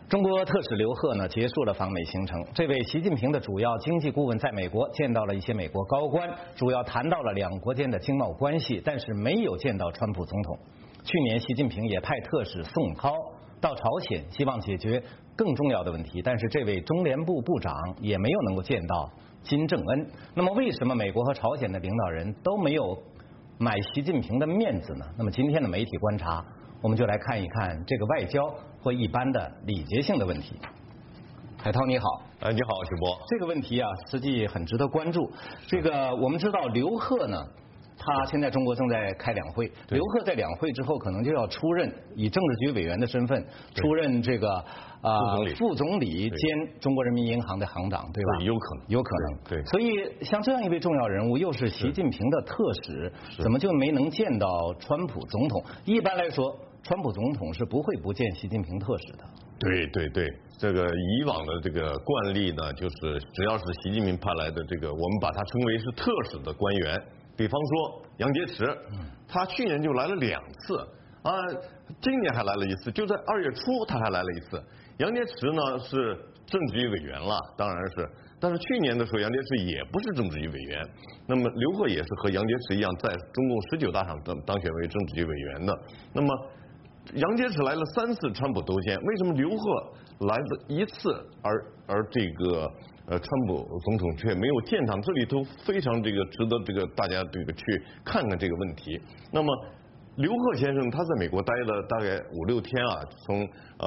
中国特使刘鹤呢结束了访美行程。这位习近平的主要经济顾问在美国见到了一些美国高官，主要谈到了两国间的经贸关系，但是没有见到川普总统。去年习近平也派特使宋涛到朝鲜，希望解决更重要的问题，但是这位中联部部长也没有能够见到金正恩。那么为什么美国和朝鲜的领导人都没有买习近平的面子呢？那么今天的媒体观察，我们就来看一看这个外交或一般的礼节性的问题。海涛你好。 你好，许博。 这个问题啊，实际很值得关注。这个我们知道刘鹤呢，他现在中国正在开两会，刘鹤在两会之后可能就要出任以政治局委员的身份出任这个副总理兼中国人民银行的行长，对吧？ 有可能， 有可能。 对。 所以像这样一位重要人物，又是习近平的特使，怎么就没能见到川普总统？一般来说，川普总统是不会不见习近平特使的。 对，这个以往的这个惯例呢，就是只要是习近平派来的这个，我们把他称为是特使的官员。比方说杨洁篪，他去年就来了2次啊，今年还来了1次，就在2月初他还来了1次。杨洁篪呢是政治局委员了，当然是，但是去年的时候杨洁篪也不是政治局委员。那么刘鹤也是和杨洁篪一样，在中共19大上当选为政治局委员的。那么杨洁篪来了3次，川普都见，为什么刘鹤来了1次，而这个川普总统却没有见他？这里头非常这个值得这个大家这个去看看这个问题。那么刘鹤先生他在美国待了大概5、6天啊，从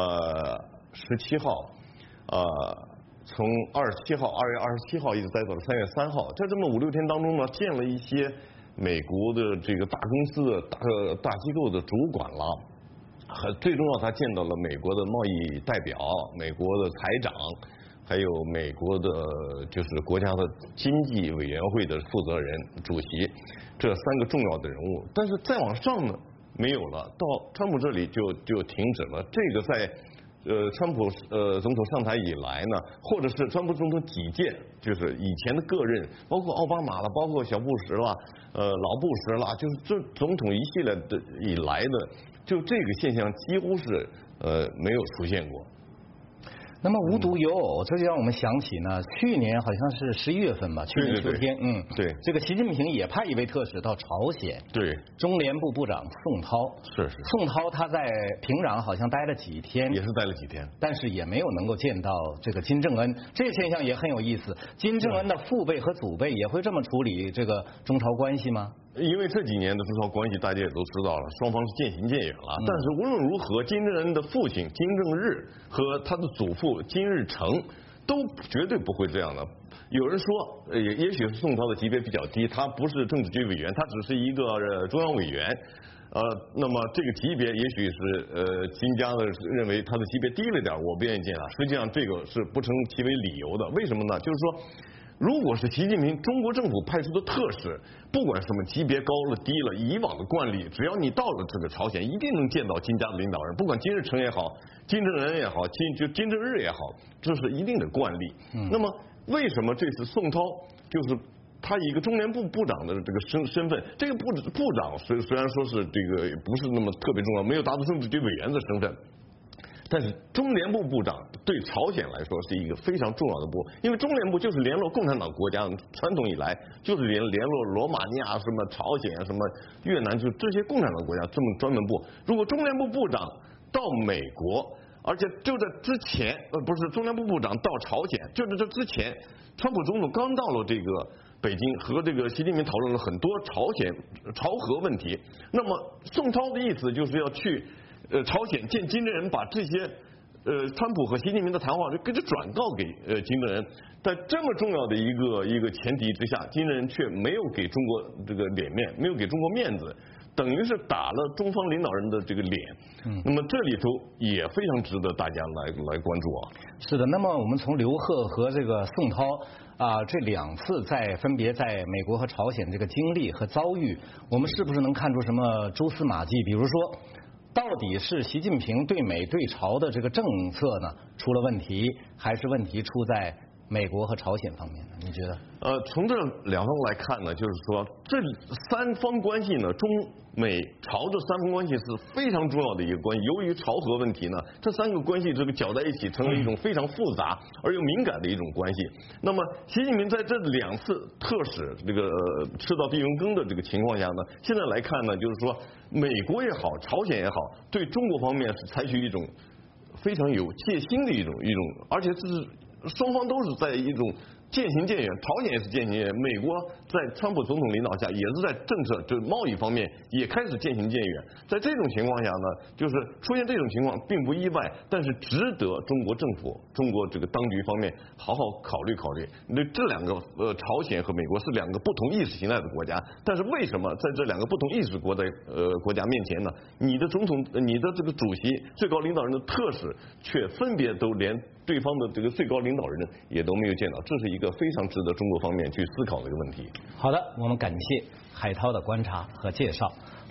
17号从2月27号一直待到了3月3号，在这么5、6天当中呢，见了一些美国的这个大公司的大机构的主管了。最重要，他见到了美国的贸易代表、美国的财长，还有美国的就是国家的经济委员会的负责人、主席，这3个重要的人物。但是再往上呢，没有了，到川普这里就停止了。这个在川普总统上台以来呢，或者是川普总统几届，就是以前的各任，包括奥巴马了，包括小布什了，老布什了，就是这总统一系列的以来的。就这个现象几乎是没有出现过。 那么无独有偶，这就让我们想起呢，去年好像是11月份吧，去年秋天， 对， 这个习近平也派一位特使到朝鲜， 对， 中联部部长宋涛， 是， 宋涛他在平壤好像待了几天， 也是待了几天， 但是也没有能够见到这个金正恩，这个现象也很有意思。金正恩的父辈和祖辈也会这么处理这个中朝关系吗？ 因为这几年的中朝关系大家也都知道了，双方是渐行渐远了。但是无论如何，金正恩的父亲金正日和他的祖父金日成都绝对不会这样的。有人说，也许是宋涛的级别比较低，他不是政治局委员，他只是一个中央委员。那么这个级别也许是金家的认为他的级别低了点，我不愿意见他。实际上这个是不成其为理由的。为什么呢？就是说，如果是习近平中国政府派出的特使，不管什么级别高了低了，以往的惯例，只要你到了这个朝鲜，一定能见到金家的领导人，不管金日成也好，金正恩也好，金正日也好，这是一定的惯例。那么为什么这次宋涛就是他以一个中联部部长的这个身份，这个部长虽然说是这个不是那么特别重要，没有达到政治局委员的身份。但是中联部部长对朝鲜来说是一个非常重要的部，因为中联部就是联络共产党国家，传统以来就是联络罗马尼亚、什么朝鲜、什么越南，就这些共产党国家这么专门部。如果中联部部长到美国，而且就在之前，不是中联部部长到朝鲜，就在这之前，川普总统刚到了这个北京，和这个习近平讨论了很多朝核问题。那么宋涛的意思就是要去朝鲜见金正恩，把这些川普和习近平的谈话就给他转告给金正恩。在这么重要的一个前提之下，金正恩却没有给中国这个脸面，没有给中国面子，等于是打了中方领导人的这个脸。那么这里头也非常值得大家来关注啊。 是的，那么我们从刘鹤和这个宋涛这2次分别在美国和朝鲜这个经历和遭遇，我们是不是能看出什么蛛丝马迹？比如说，到底是习近平对美对朝的这个政策呢出了问题，还是问题出在美国和朝鲜方面呢？你觉得？ 从这两方来看呢，就是说这三方关系呢，中美朝这三方关系是非常重要的一个关系。由于朝核问题呢，这三个关系这个搅在一起，成了一种非常复杂而又敏感的一种关系。那么习近平在这2次特使这个吃到闭门羹的这个情况下呢，现在来看呢，就是说美国也好，朝鲜也好，对中国方面是采取一种非常有戒心的一种，而且这是双方都是在一种渐行渐远，朝鲜也是渐行渐远，美国在川普总统领导下也是在政策就是贸易方面也开始渐行渐远。在这种情况下呢，就是出现这种情况并不意外，但是值得中国政府、中国这个当局方面好好考虑考虑。那这2个朝鲜和美国是2个不同意识形态的国家，但是为什么在这2个不同意识国家面前呢，你的总统、你的这个主席、最高领导人的特使却分别都连对方的这个最高领导人也都没有见到，这是一个非常值得中国方面去思考的一个问题。 好的，我们感谢海涛的观察和介绍。